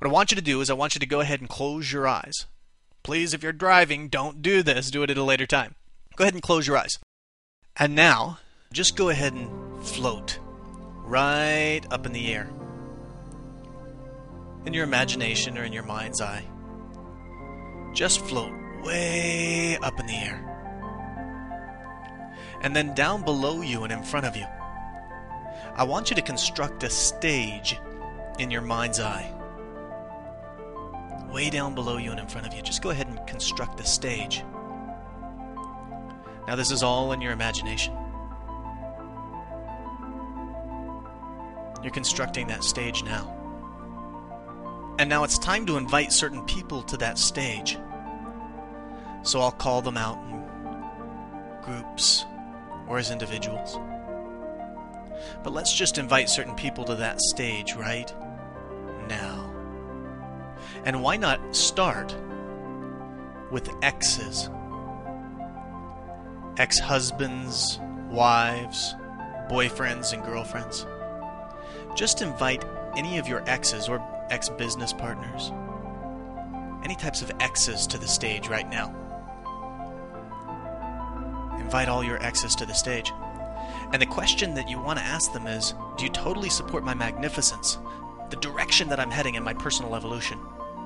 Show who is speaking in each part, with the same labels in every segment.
Speaker 1: What I want you to do is I want you to go ahead and close your eyes. Please, if you're driving, don't do this. Do it at a later time. Go ahead and close your eyes. And now, just go ahead and float right up in the air. In your imagination or in your mind's eye. Just float way up in the air. And then down below you and in front of you, I want you to construct a stage in your mind's eye. Way down below you and in front of you. Just go ahead and construct a stage. Now this is all in your imagination. You're constructing that stage now. And now it's time to invite certain people to that stage. So I'll call them out in groups or as individuals. But let's just invite certain people to that stage right now. And why not start with exes? Ex-husbands, wives, boyfriends, and girlfriends. Just invite any of your exes or ex-business partners, any types of exes to the stage right now. Invite all your exes to the stage. And the question that you want to ask them is, do you totally support my magnificence, the direction that I'm heading in my personal evolution?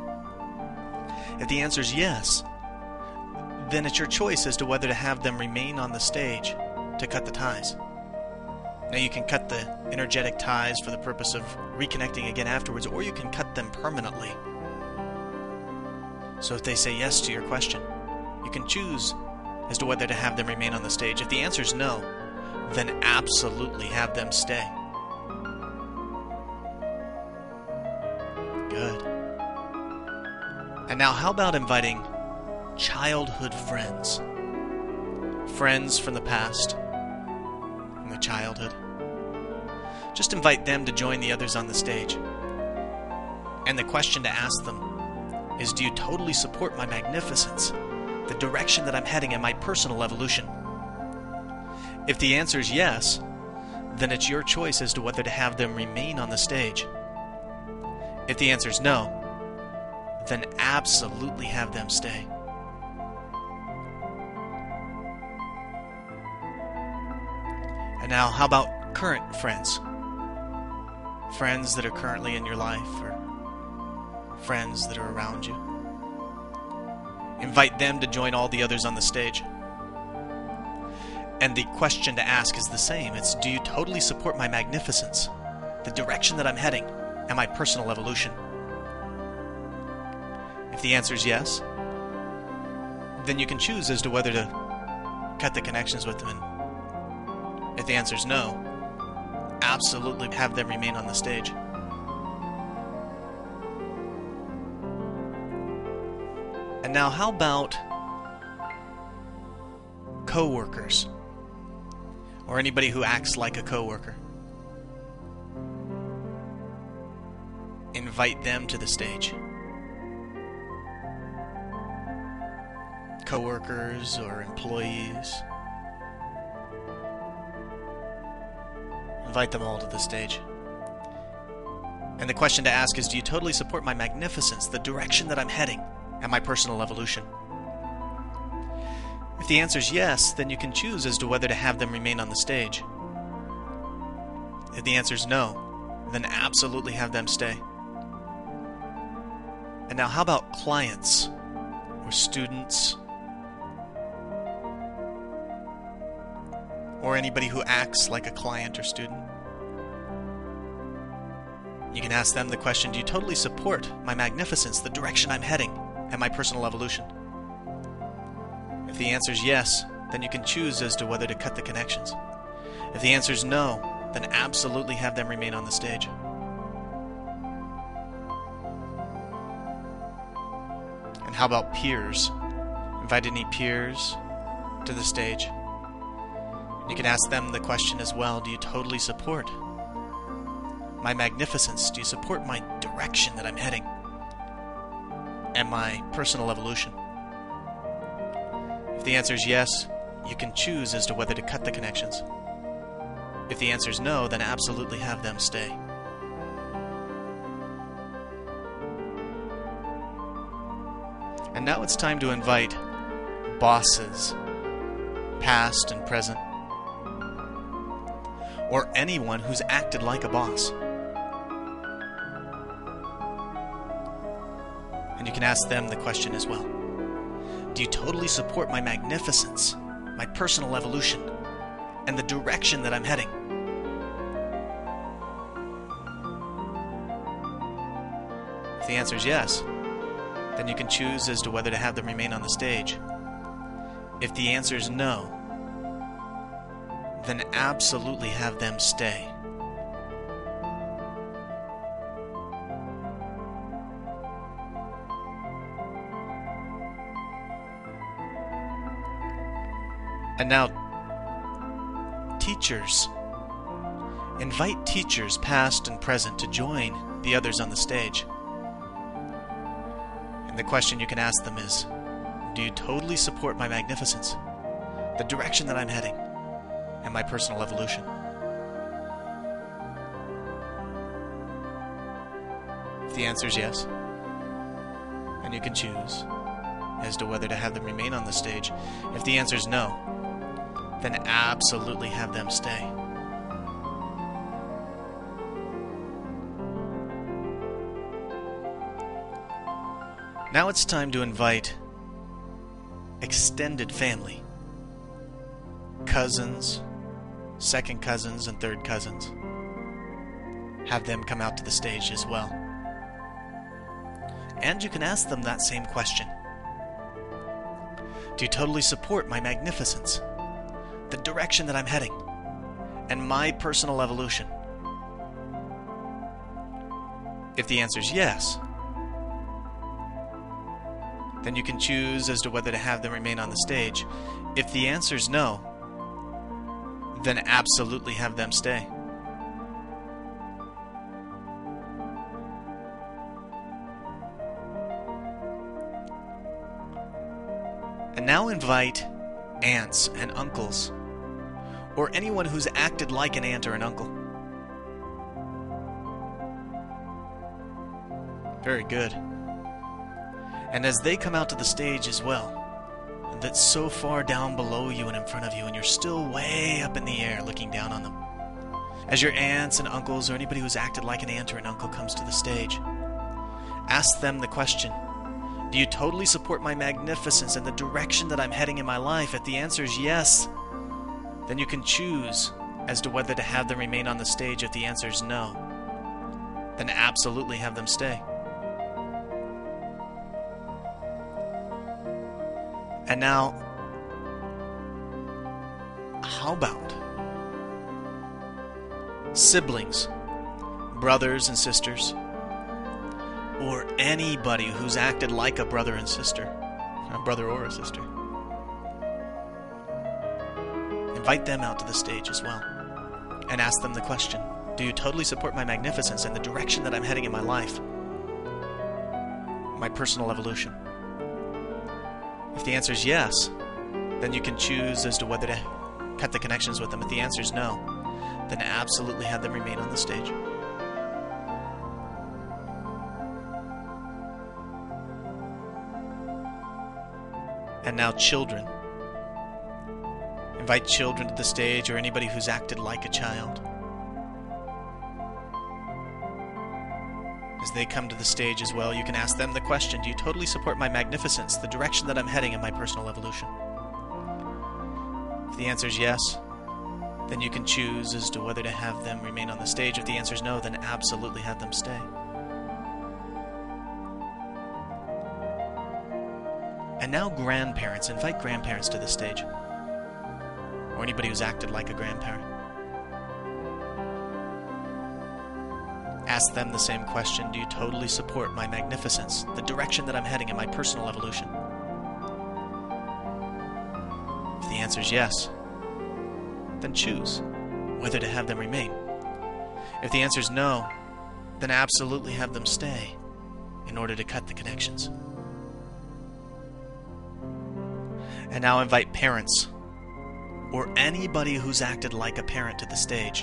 Speaker 1: If the answer is yes, then it's your choice as to whether to have them remain on the stage to cut the ties. Now you can cut the energetic ties for the purpose of reconnecting again afterwards, or you can cut them permanently. So if they say yes to your question, you can choose as to whether to have them remain on the stage. If the answer is no, then absolutely have them stay. Good. And now how about inviting childhood friends? Friends from the past, from the childhood. Just invite them to join the others on the stage. And the question to ask them is, do you totally support my magnificence, the direction that I'm heading in my personal evolution? If the answer is yes, then it's your choice as to whether to have them remain on the stage. If the answer is no, then absolutely have them stay. And now, how about current friends? Friends that are currently in your life, or friends that are around you. Invite them to join all the others on the stage. And the question to ask is the same. It's, do you totally support my magnificence, the direction that I'm heading, and my personal evolution? If the answer is yes, then you can choose as to whether to cut the connections with them. And if the answer is no, absolutely have them remain on the stage. And now how about co-workers? Or anybody who acts like a co-worker? Invite them to the stage. Co-workers or employees. Invite them all to the stage. And the question to ask is, do you totally support my magnificence, the direction that I'm heading, and my personal evolution? If the answer is yes, then you can choose as to whether to have them remain on the stage. If the answer is no, then absolutely have them stay. And now how about clients or students or anybody who acts like a client or student? You can ask them the question, do you totally support my magnificence, the direction I'm heading, and my personal evolution? If the answer is yes, then you can choose as to whether to cut the connections. If the answer is no, then absolutely have them remain on the stage. And how about peers? Invite any peers to the stage. You can ask them the question as well, do you totally support my magnificence? Do you support my direction that I'm heading and my personal evolution? If the answer is yes, you can choose as to whether to cut the connections. If the answer is no, then absolutely have them stay. And now it's time to invite bosses, past and present, or anyone who's acted like a boss. And you can ask them the question as well. Do you totally support my magnificence, my personal evolution, and the direction that I'm heading? If the answer is yes, then you can choose as to whether to have them remain on the stage. If the answer is no, then absolutely have them stay. And now, teachers. Invite teachers, past and present, to join the others on the stage. And the question you can ask them is, do you totally support my magnificence, the direction that I'm heading, and my personal evolution? If the answer is yes, then you can choose as to whether to have them remain on the stage. If the answer is no, then absolutely have them stay. Now it's time to invite extended family, cousins, second cousins, and third cousins. Have them come out to the stage as well. And you can ask them that same question. Do you totally support my magnificence, the direction that I'm heading, and my personal evolution? If the answer is yes, then you can choose as to whether to have them remain on the stage. If the answer is no, then absolutely have them stay. And now invite aunts and uncles, or anyone who's acted like an aunt or an uncle. Very good. And as they come out to the stage as well, that's so far down below you and in front of you, and you're still way up in the air looking down on them. As your aunts and uncles, or anybody who's acted like an aunt or an uncle, comes to the stage, ask them the question, do you totally support my magnificence and the direction that I'm heading in my life? If the answer is yes, then you can choose as to whether to have them remain on the stage. If the answer is no, then absolutely have them stay. And now, how about siblings, brothers and sisters, or anybody who's acted like a brother and sister, a brother or a sister? Invite them out to the stage as well, and ask them the question, do you totally support my magnificence and the direction that I'm heading in my life, my personal evolution? If the answer is yes, then you can choose as to whether to cut the connections with them. If the answer is no, then absolutely have them remain on the stage. And now children. Invite children to the stage, or anybody who's acted like a child. As they come to the stage as well, you can ask them the question, do you totally support my magnificence, the direction that I'm heading in my personal evolution? If the answer is yes, then you can choose as to whether to have them remain on the stage. If the answer is no, then absolutely have them stay. And now grandparents. Invite grandparents to the stage, or anybody who's acted like a grandparent. Ask them the same question, do you totally support my magnificence, the direction that I'm heading in my personal evolution? If the answer is yes, then choose whether to have them remain. If the answer is no, then absolutely have them stay in order to cut the connections. And now invite parents, or anybody who's acted like a parent, to the stage,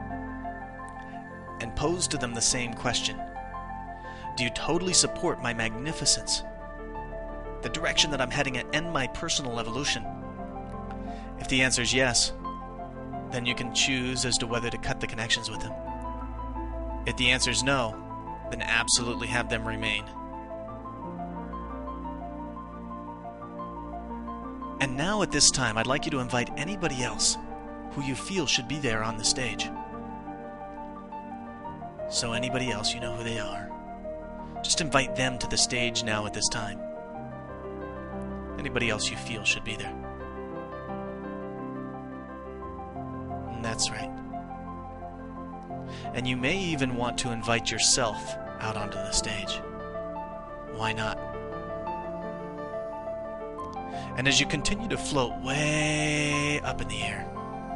Speaker 1: and pose to them the same question. Do you totally support my magnificence, the direction that I'm heading at, and my personal evolution? If the answer is yes, then you can choose as to whether to cut the connections with them. If the answer is no, then absolutely have them remain. And now at this time, I'd like you to invite anybody else who you feel should be there on the stage. So anybody else, you know who they are. Just invite them to the stage now at this time. Anybody else you feel should be there. And that's right. And you may even want to invite yourself out onto the stage. Why not? And as you continue to float way up in the air,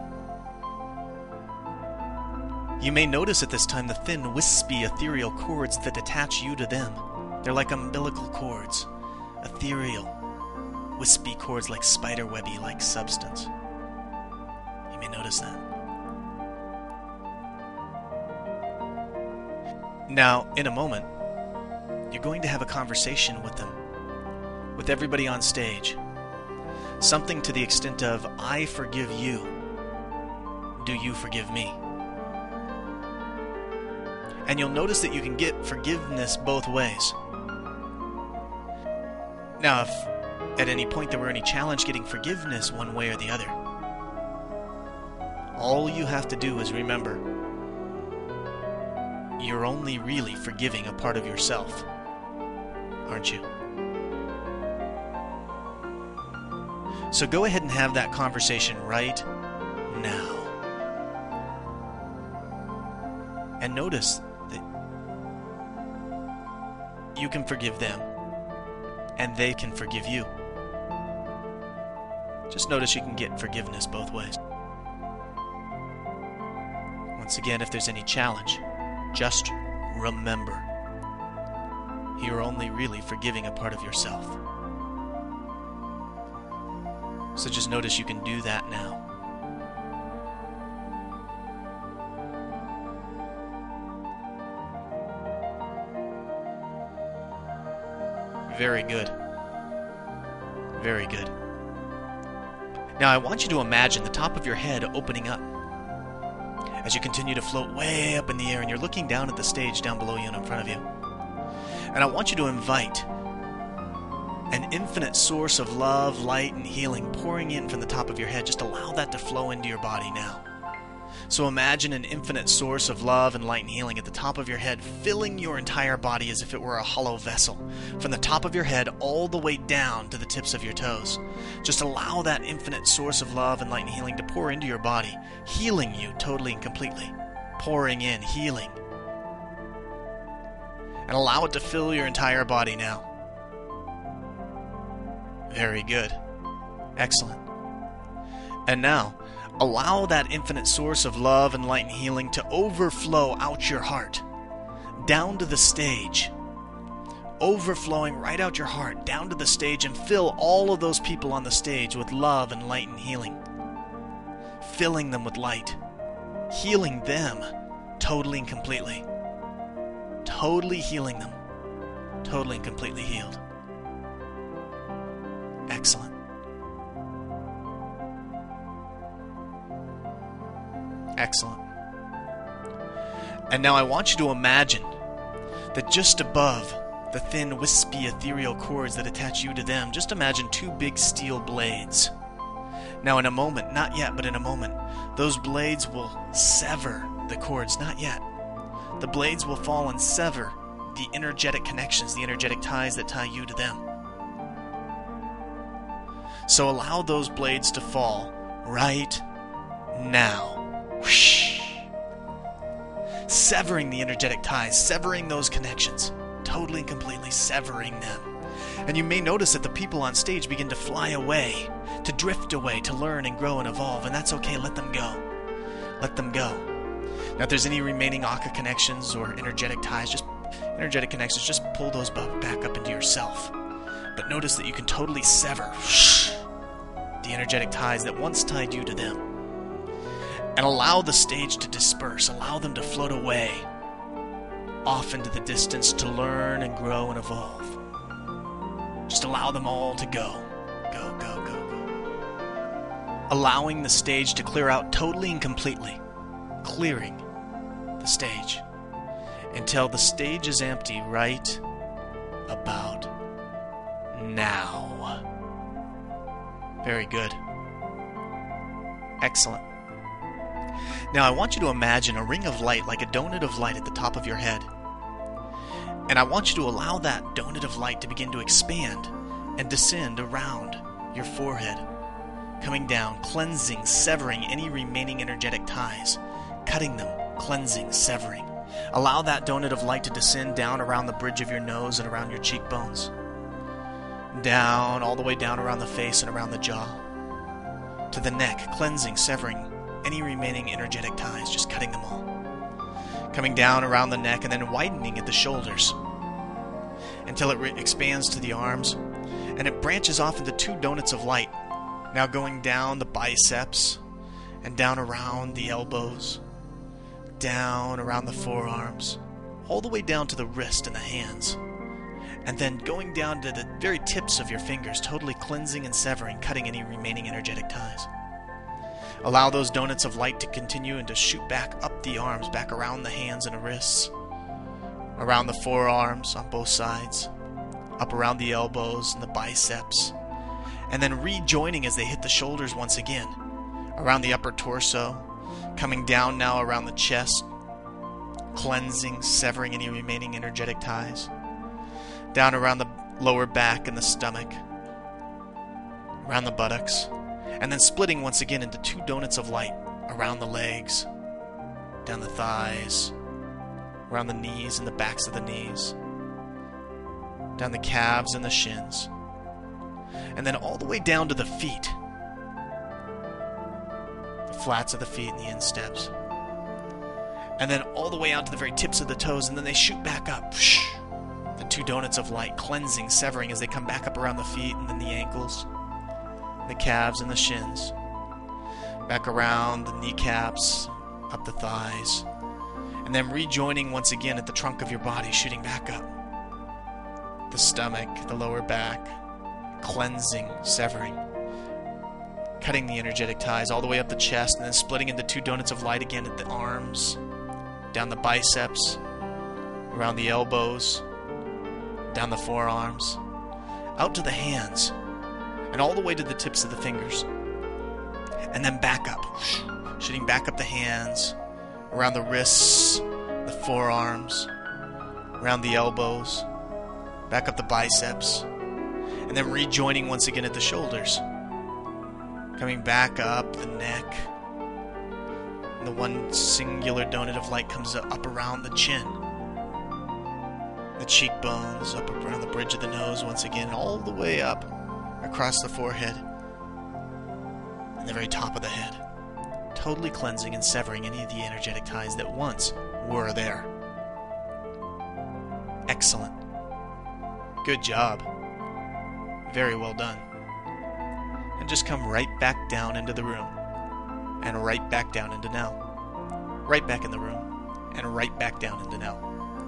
Speaker 1: you may notice at this time the thin, wispy, ethereal cords that attach you to them. They're like umbilical cords, ethereal, wispy cords like spiderwebby-like substance. You may notice that. Now, in a moment, you're going to have a conversation with them, with everybody on stage. Something to the extent of, I forgive you. Do you forgive me? And you'll notice that you can get forgiveness both ways. Now, if at any point there were any challenge getting forgiveness one way or the other, all you have to do is remember, you're only really forgiving a part of yourself, aren't you? So go ahead and have that conversation right now. And notice that you can forgive them, and they can forgive you. Just notice you can get forgiveness both ways. Once again, if there's any challenge, just remember, you're only really forgiving a part of yourself. So just notice you can do that now. Very good. Very good. Now I want you to imagine the top of your head opening up as you continue to float way up in the air and you're looking down at the stage down below you and in front of you. And I want you to invite an infinite source of love, light, and healing pouring in from the top of your head. Just allow that to flow into your body now. So imagine an infinite source of love and light and healing at the top of your head, filling your entire body as if it were a hollow vessel, from the top of your head all the way down to the tips of your toes. Just allow that infinite source of love and light and healing to pour into your body, healing you totally and completely. Pouring in, healing. And allow it to fill your entire body now. Very good. Excellent. And now, allow that infinite source of love and light and healing to overflow out your heart, down to the stage, overflowing right out your heart, down to the stage, and fill all of those people on the stage with love and light and healing. Filling them with light, healing them totally and completely. Totally healing them, totally and completely healed. Excellent. Excellent. And now I want you to imagine that just above the thin, wispy, ethereal cords that attach you to them, just imagine two big steel blades. Now in a moment, not yet, but in a moment, those blades will sever the cords. Not yet. The blades will fall and sever the energetic connections, the energetic ties that tie you to them. So allow those blades to fall right now. Whoosh. Severing the energetic ties, severing those connections, totally and completely severing them. And you may notice that the people on stage begin to fly away, to drift away, to learn and grow and evolve, and that's okay. Let them go. Let them go. Now if there's any remaining Akka connections or energetic ties, just pull those back up into yourself. But notice that you can totally sever the energetic ties that once tied you to them. And allow the stage to disperse. Allow them to float away, off into the distance to learn and grow and evolve. Just allow them all to go. Go, go, go, go. Allowing the stage to clear out totally and completely. Clearing the stage until the stage is empty right about now. Very good. Excellent. Now I want you to imagine a ring of light, like a donut of light at the top of your head. And I want you to allow that donut of light to begin to expand and descend around your forehead, coming down, cleansing, severing any remaining energetic ties, cutting them, cleansing, severing. Allow that donut of light to descend down around the bridge of your nose and around your cheekbones. Down, all the way down around the face and around the jaw. To the neck, cleansing, severing any remaining energetic ties, just cutting them all. Coming down around the neck and then widening at the shoulders until it expands to the arms, and it branches off into two donuts of light, now going down the biceps and down around the elbows, down around the forearms, all the way down to the wrist and the hands, and then going down to the very tips of your fingers, totally cleansing and severing, cutting any remaining energetic ties. Allow those donuts of light to continue and to shoot back up the arms, back around the hands and the wrists, around the forearms on both sides, up around the elbows and the biceps, and then rejoining as they hit the shoulders once again, around the upper torso, coming down now around the chest, cleansing, severing any remaining energetic ties, down around the lower back and the stomach, around the buttocks, and then splitting once again into two donuts of light around the legs, down the thighs, around the knees and the backs of the knees, down the calves and the shins, and then all the way down to the feet, the flats of the feet and the insteps, and then all the way out to the very tips of the toes, and then they shoot back up. The two donuts of light, cleansing, severing as they come back up around the feet and then the ankles, the calves and the shins, back around the kneecaps, up the thighs, and then rejoining once again at the trunk of your body, shooting back up. The stomach, the lower back, cleansing, severing, cutting the energetic ties all the way up the chest, and then splitting into two donuts of light again at the arms, down the biceps, around the elbows, down the forearms, out to the hands, and all the way to the tips of the fingers. And then back up, shooting back up the hands, around the wrists, the forearms, around the elbows, back up the biceps, and then rejoining once again at the shoulders, coming back up the neck, and the one singular donut of light comes up around the chin, the cheekbones, up around the bridge of the nose once again, all the way up across the forehead and the very top of the head, totally cleansing and severing any of the energetic ties that once were there. Excellent. Good job. Very well done. And just come right back down into the room, and right back down into now. Right back in the room, and right back down into now.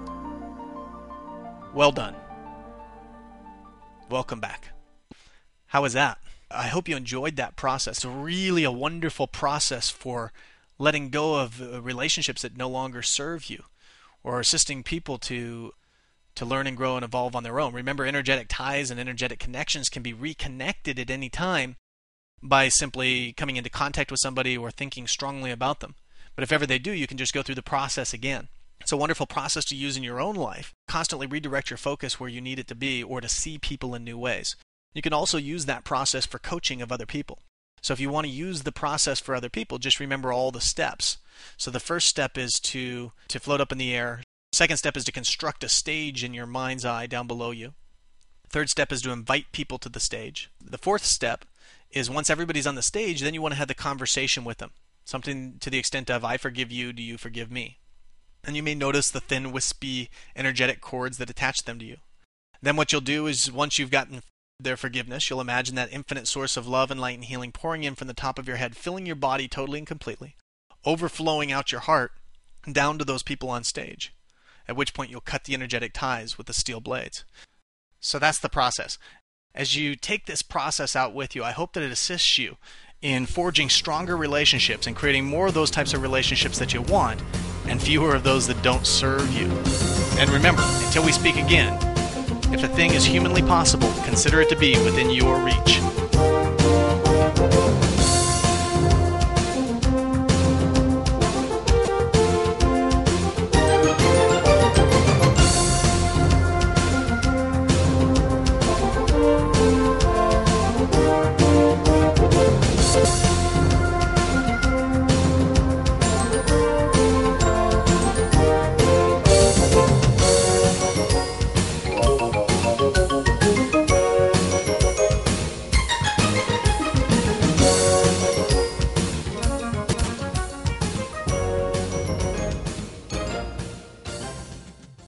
Speaker 1: Well done. Welcome back. How was that? I hope you enjoyed that process. It's really a wonderful process for letting go of relationships that no longer serve you, or assisting people to learn and grow and evolve on their own. Remember, energetic ties and energetic connections can be reconnected at any time by simply coming into contact with somebody or thinking strongly about them. But if ever they do, you can just go through the process again. It's a wonderful process to use in your own life. Constantly redirect your focus where you need it to be, or to see people in new ways. You can also use that process for coaching of other people. So if you want to use the process for other people, just remember all the steps. So the first step is to float up in the air. Second step is to construct a stage in your mind's eye down below you. Third step is to invite people to the stage. The fourth step is, once everybody's on the stage, then you want to have the conversation with them. Something to the extent of, I forgive you, do you forgive me? And you may notice the thin, wispy, energetic cords that attach them to you. Then what you'll do is, once you've gotten their forgiveness, you'll imagine that infinite source of love and light and healing pouring in from the top of your head, filling your body totally and completely, overflowing out your heart down to those people on stage, at which point you'll cut the energetic ties with the steel blades. So that's the process. As you take this process out with you, I hope that it assists you in forging stronger relationships and creating more of those types of relationships that you want and fewer of those that don't serve you. And remember, until we speak again, if a thing is humanly possible, consider it to be within your reach.